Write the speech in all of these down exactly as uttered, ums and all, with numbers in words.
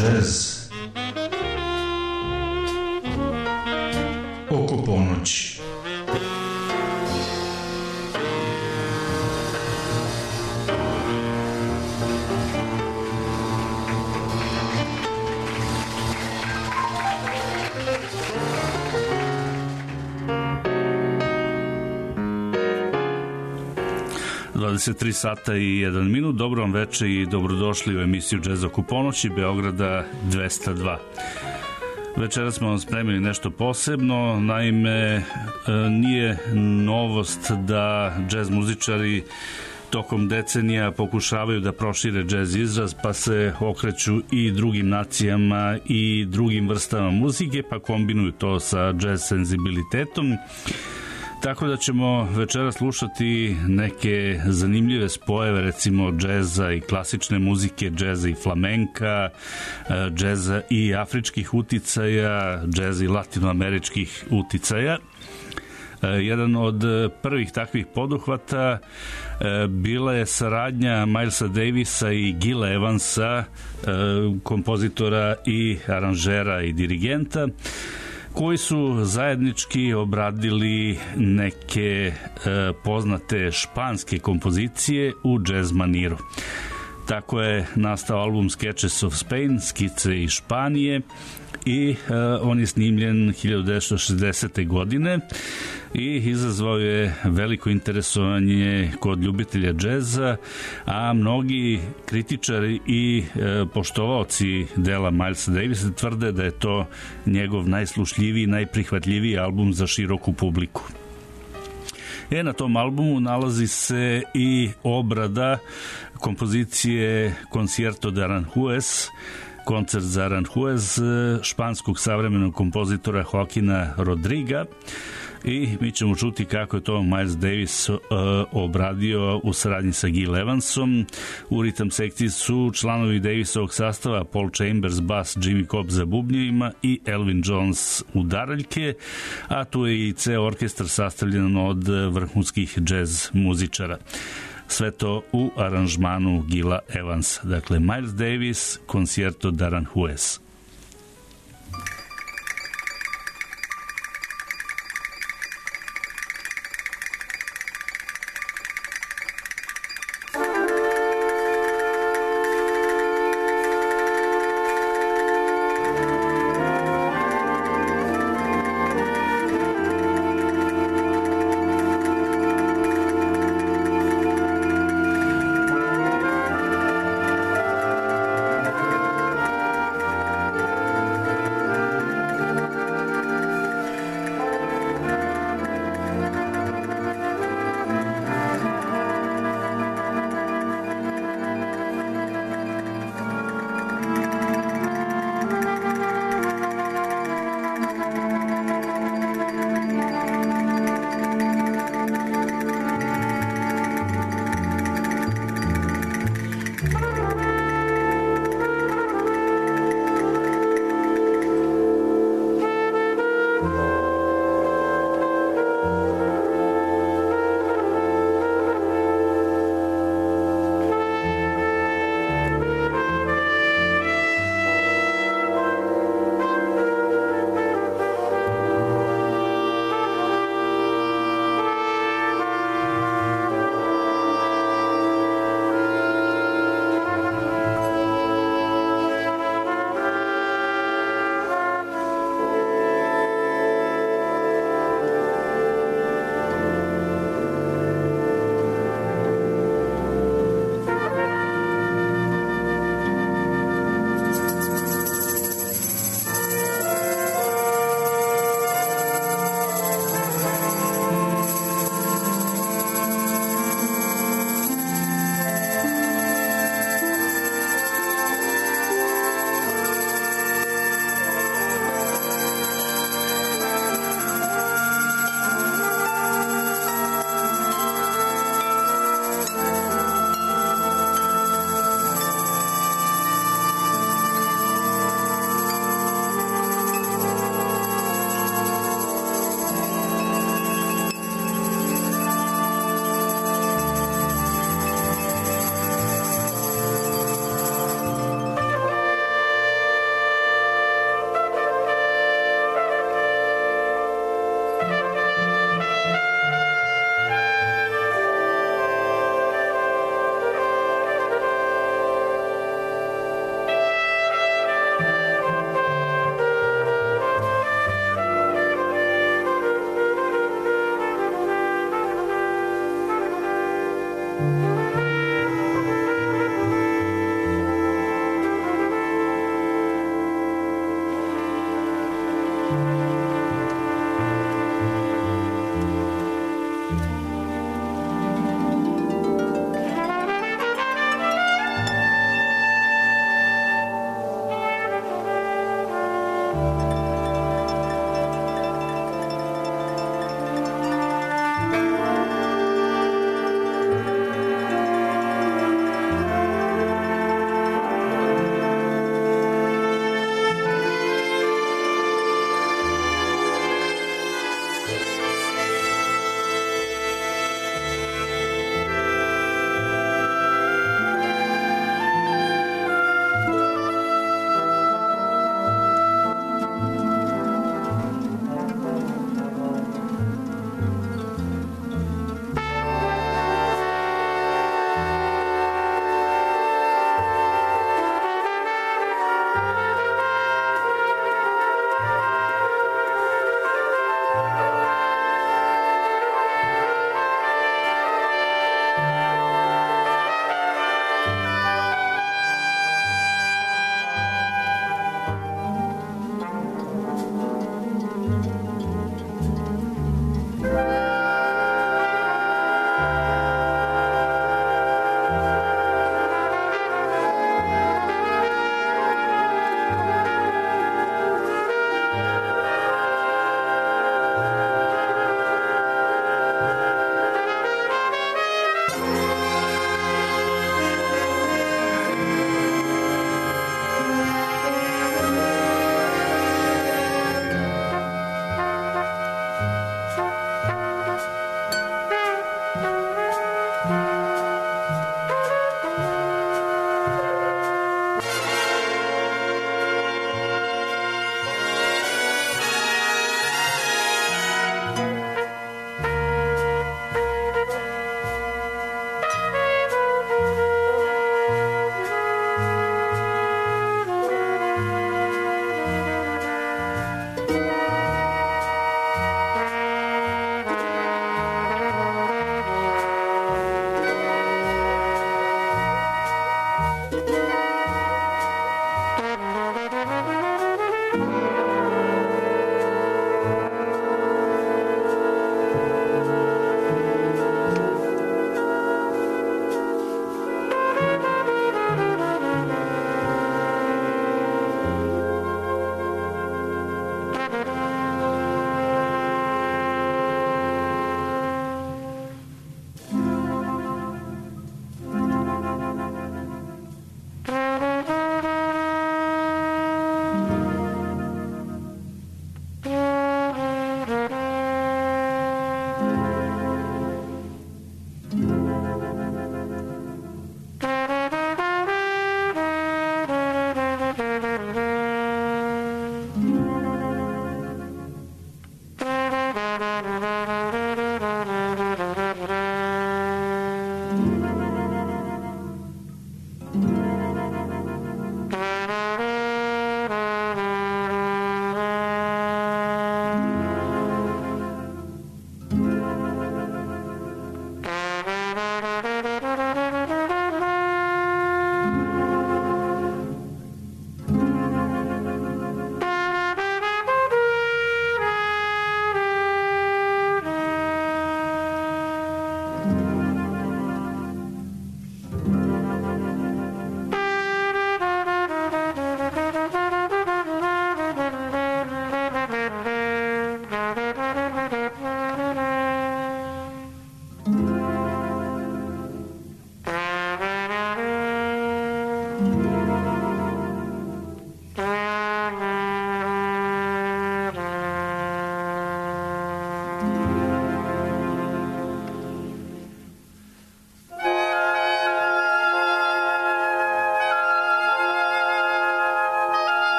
džez oko ponoći. dvadeset tri sata i jedan minut. Dobro vam veče i dobrodošli u emisiju Džez oko ponoći Beograda dvesta dva. Večera smo vam spremili nešto posebno, naime nije novost da džez muzičari tokom decenija pokušavaju da prošire džez izraz, pa se okreću i drugim nacijama i drugim vrstama muzike, pa kombinuju to sa džez senzibilitetom. Tako da ćemo večera slušati neke zanimljive spojeve, recimo džeza i klasične muzike, džeza i flamenka, džeza i afričkih uticaja, džeza i latinoameričkih uticaja. Jedan od prvih takvih poduhvata bila je saradnja Milesa Davisa i Gila Evansa, kompozitora i aranžera i dirigenta, koji su zajednički obradili neke e, poznate španske kompozicije u džez maniru. Tako je nastao album Sketches of Spain, Skice iz Španije, i e, on je snimljen hiljadu devetsto šezdesete. godine i izazvao je veliko interesovanje kod ljubitelja džeza, a mnogi kritičari i e, poštovaoci dela Milesa Davisa tvrde da je to njegov najslušljiviji, najprihvatljiviji album za široku publiku. E, na tom albumu nalazi se i obrada kompozicije Concierto de Aranjuez, koncert za Aranjuez, španskog savremenog kompozitora Joaquina Rodriga, i mi ćemo čuti kako je to Miles Davis uh, obradio u saradnji sa Gil Evansom. U ritam sekciji su članovi Davisovog sastava Paul Chambers, bas, Jimmy Cobb za bubnjevima i Elvin Jones udaraljke, a tu je i ceo orkestar sastavljen od vrhunskih džez muzičara. Sve to u aranžmanu Gila Evansa. Dakle, Miles Davis, Concierto de Aranjuez.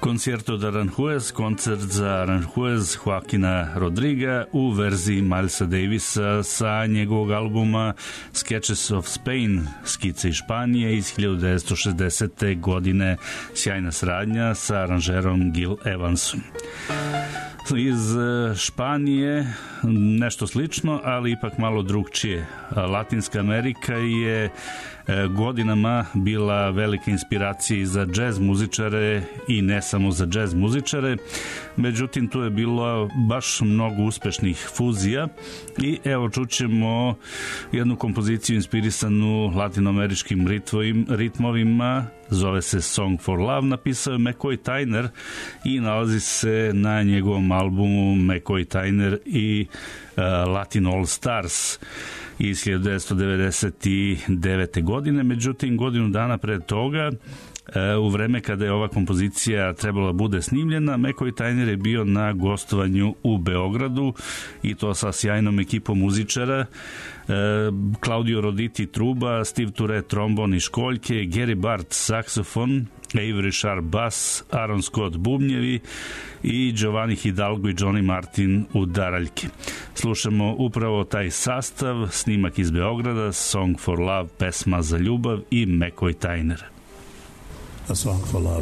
Concerto de Aranjuez, koncert za Aranjuez Joaquina Rodriga u verziji Milesa Davisa sa njegovog albuma Sketches of Spain, skice iz Španije iz hiljadu devetsto šezdesete. godine, sjajna saradnja sa aranžerom Gil Evansom. Iz Španije nešto slično, ali ipak malo drugčije. Latinska Amerika je godinama bila velika inspiracija za džez muzičare i ne samo za džez muzičare, međutim tu je bilo baš mnogo uspešnih fuzija i evo čućemo jednu kompoziciju inspirisanu latinoameričkim ritmovima, zove se Song for Love, napisao je McCoy Tyner i nalazi se na njegovom albumu McCoy Tyner i uh, Latin All Stars iz hiljadu devetsto devedeset devete. godine. Međutim, godinu dana pre toga, u vreme kada je ova kompozicija trebala bude snimljena, McCoy Tyner je bio na gostovanju u Beogradu i to sa sjajnom ekipom muzičara, Claudio Roditi truba, Steve Tourette trombon i školjke, Gary Barth saksofon, Avery Sharp bas, Aaron Scott bubnjevi i Giovanni Hidalgo i Johnny Martin udaraljke. Slušamo upravo taj sastav, snimak iz Beograda, Song for Love, pesma za ljubav i McCoy Tyner. A Song for Love.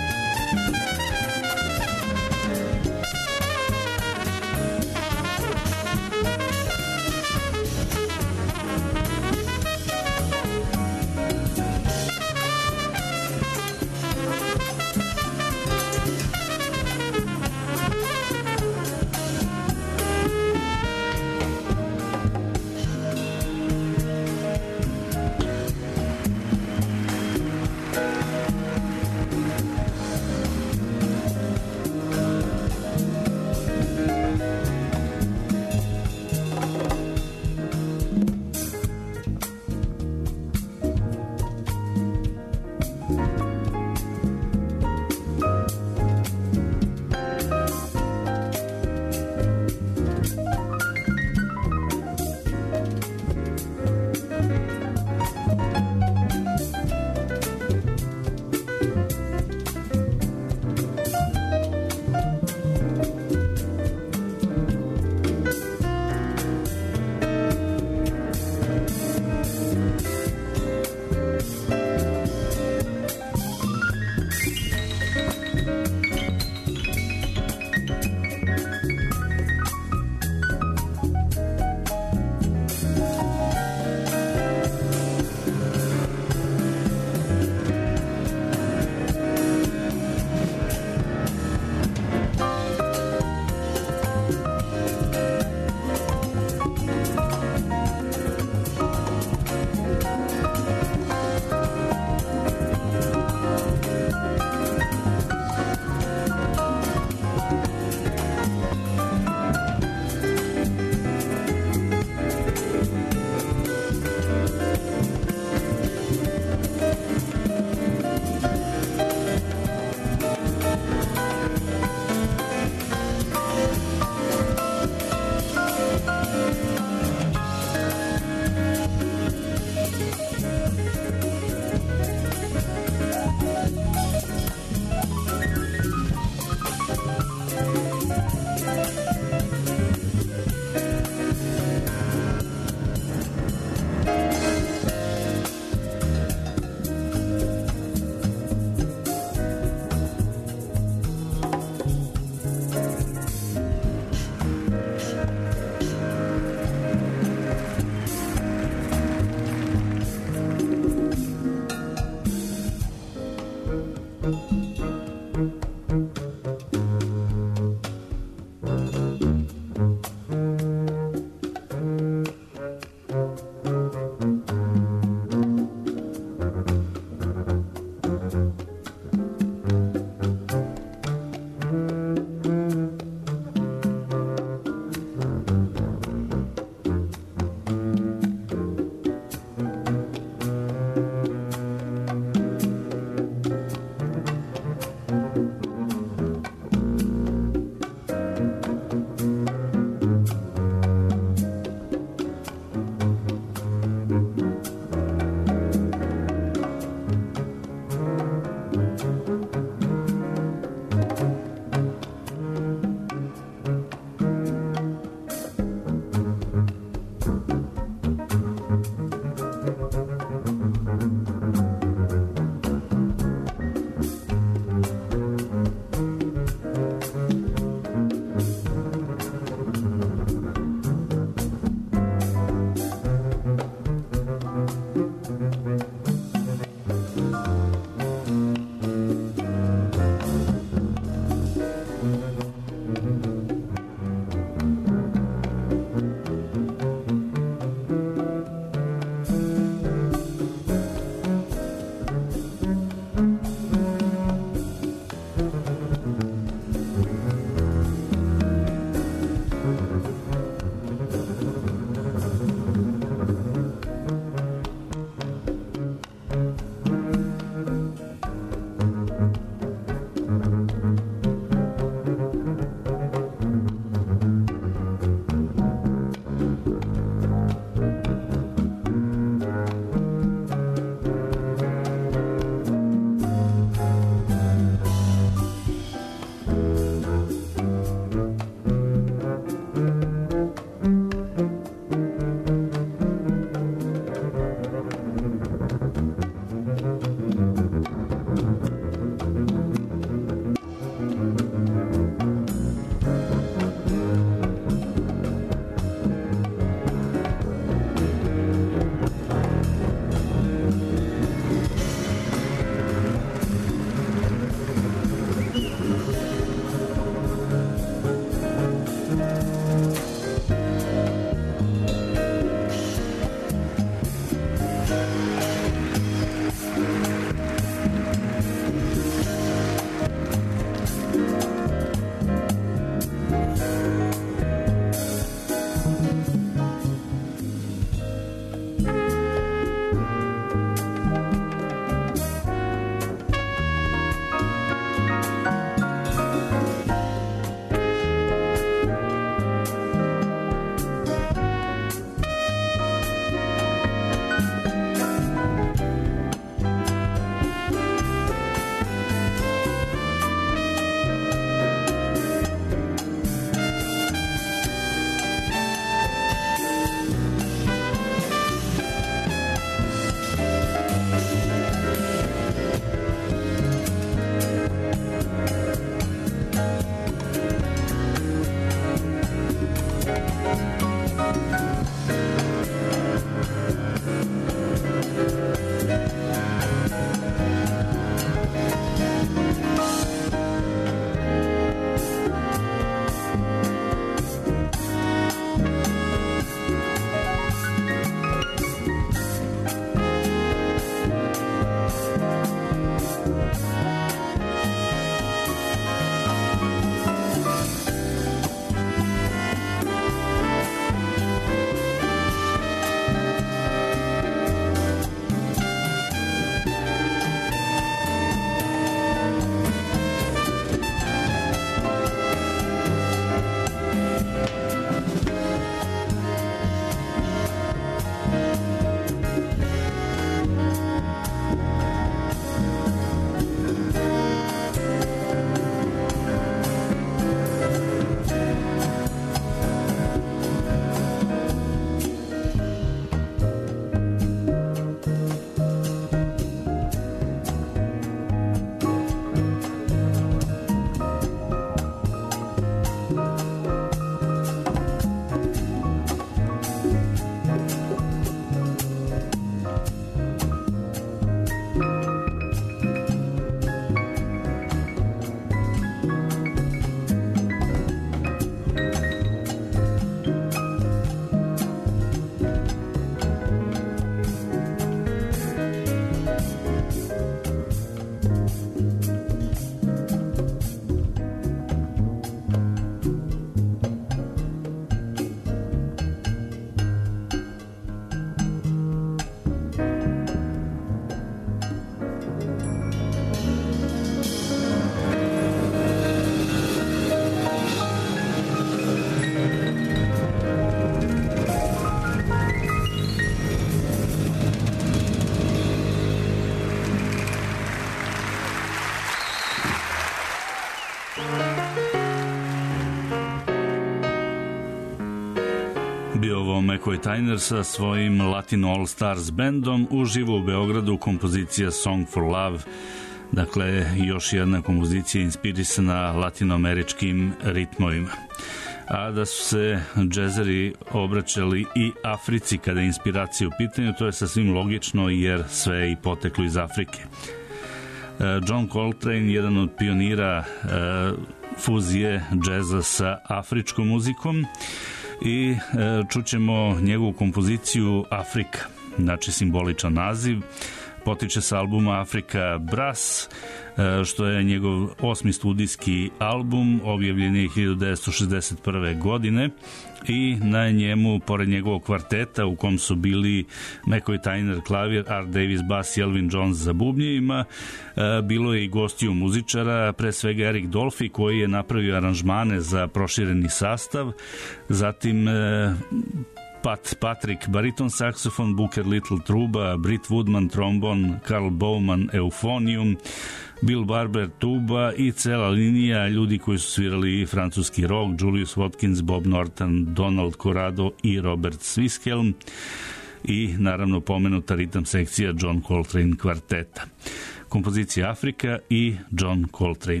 bio ovo McCoy Tyner sa svojim Latino All Stars bandom uživo u Beogradu, kompozicija Song for Love. Dakle, još jedna kompozicija inspirisana latinoameričkim ritmovima. A da su se džezeri obraćali i Africi kada je inspiracija u pitanju, to je sasvim logično jer sve je i poteklo iz Afrike. John Coltrane, jedan od pionira fuzije džeza sa afričkom muzikom, i čućemo njegovu kompoziciju Afrika, znači simboličan naziv, potiče sa albuma Afrika Brass, što je njegov osmi studijski album, objavljen je hiljadu devetsto šezdeset prve. godine i na njemu, pored njegovog kvarteta u kom su bili McCoy Tyner klavir, Art Davis bas i Elvin Jones za bubnjevima, bilo je i gostiju muzičara, pre svega Eric Dolphy koji je napravio aranžmane za prošireni sastav, zatim Pat Patrick bariton saksofon, Booker Little truba, Britt Woodman trombon, Carl Bowman eufonijum, Bill Barber tuba i cela linija ljudi koji su svirali francuski rock, Julius Watkins, Bob Norton, Donald Corrado i Robert Swiskelm, i naravno pomenuta ritam sekcija John Coltrane kvarteta. Kompozicija Afrika i John Coltrane.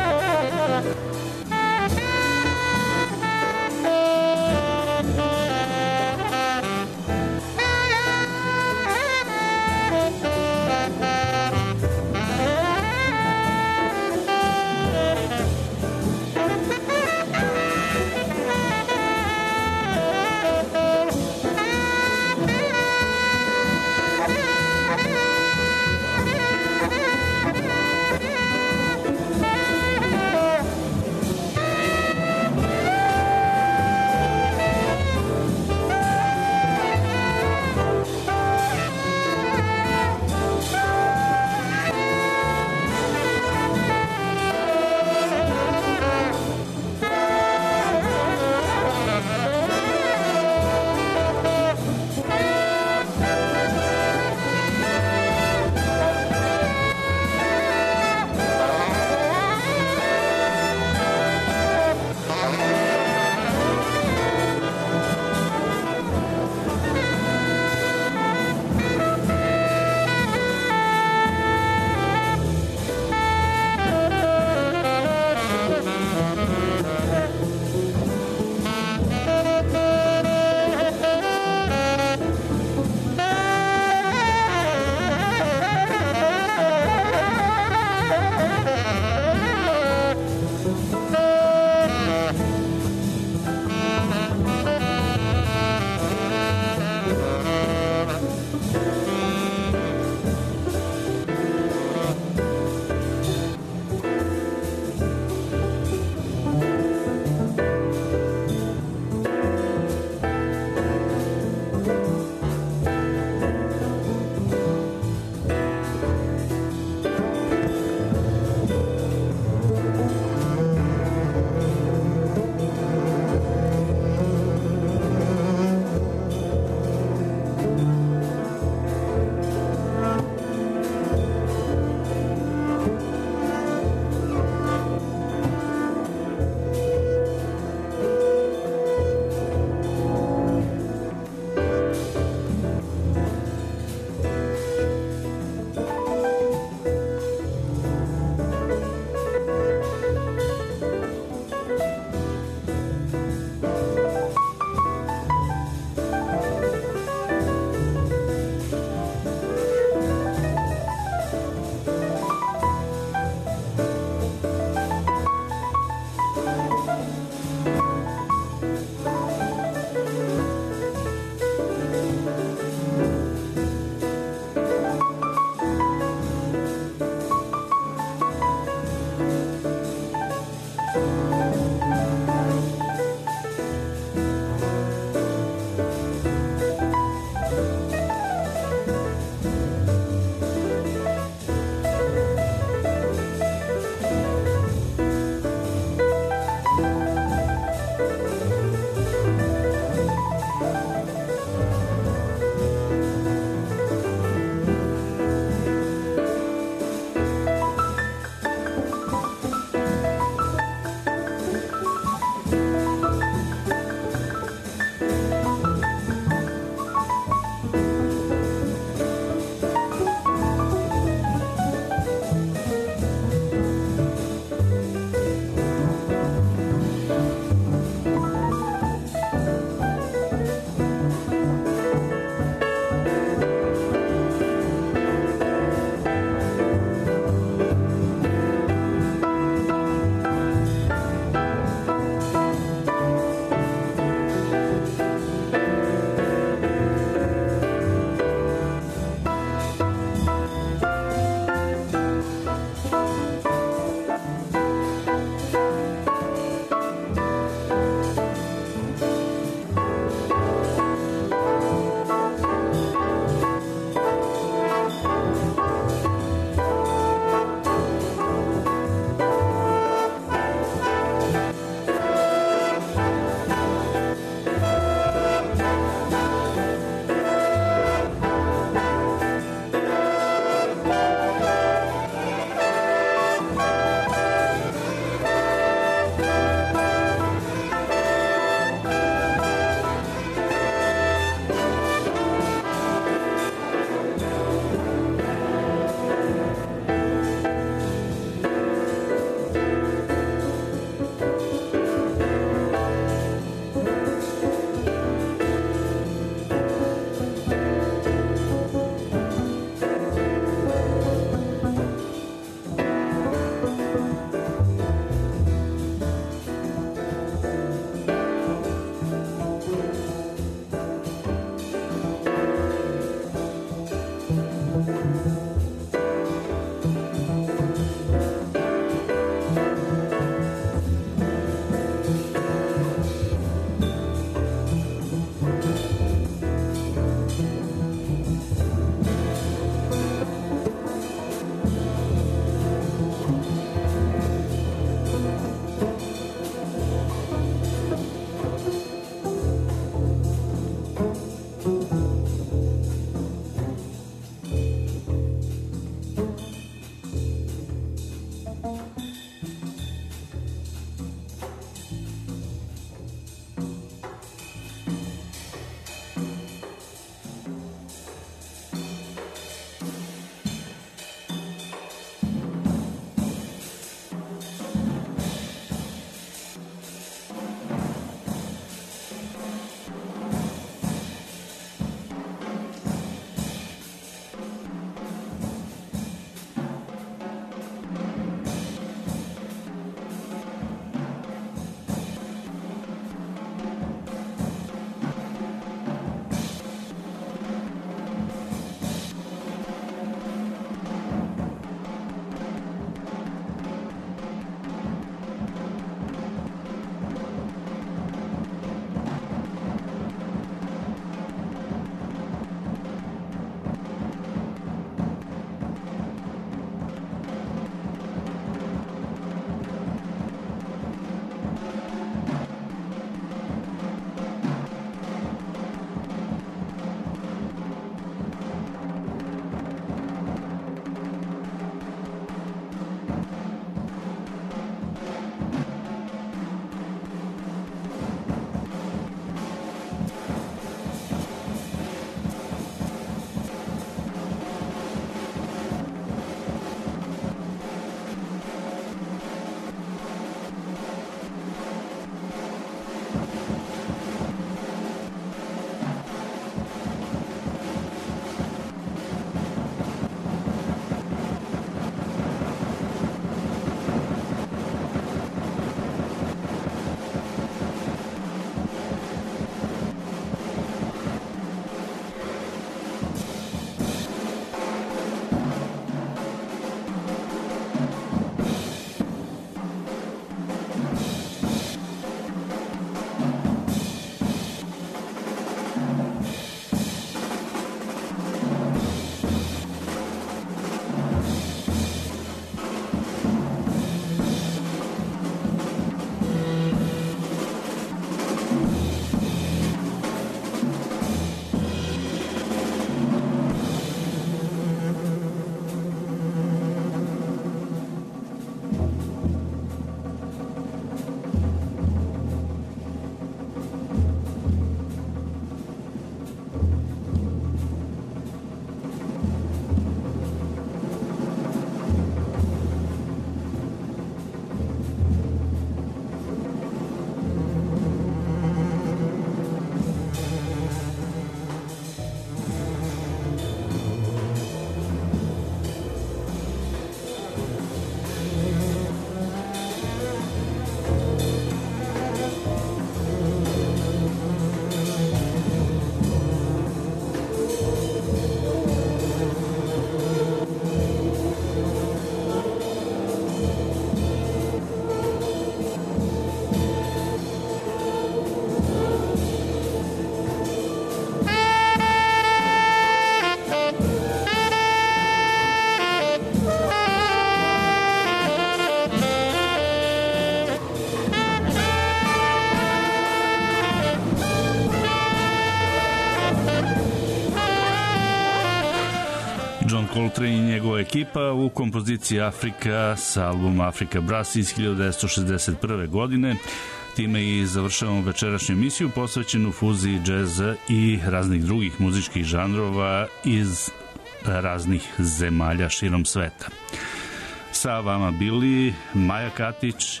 Coltrane i njegova ekipa u kompoziciji Afrika sa albuma Afrika Brass iz hiljadu devetsto šezdeset prve. godine. Time i završavamo večerašnju emisiju posvećenu fuziji džeza i raznih drugih muzičkih žanrova iz raznih zemalja širom sveta. Sa vama bili Maja Katić,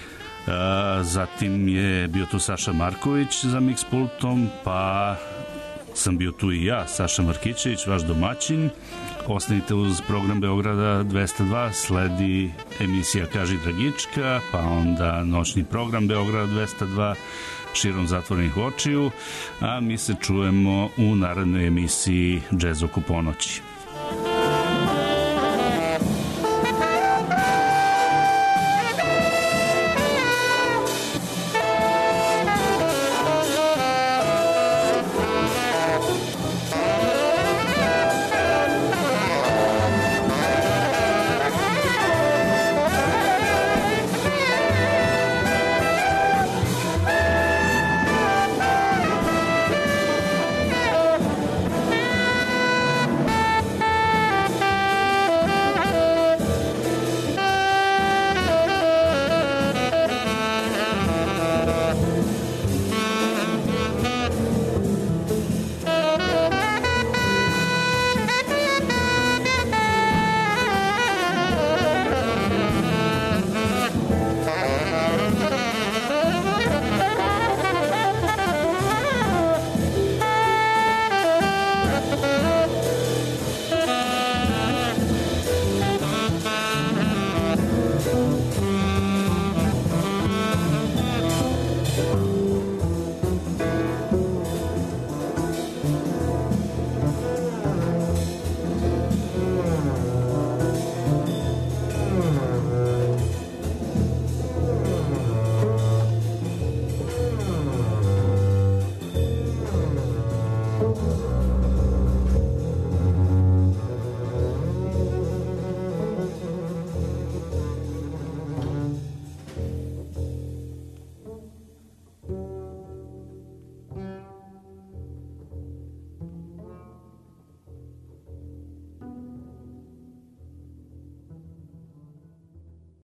zatim je bio tu Saša Marković za mix pultom, pa sam bio tu i ja, Saša Markićević, vaš domaćin. Ostanite uz program Beograda dvesta dva, sledi emisija Kaži Dragička, pa onda noćni program Beograda dvesta dva širom zatvorenih očiju, a mi se čujemo u narednoj emisiji Džez oko ponoći.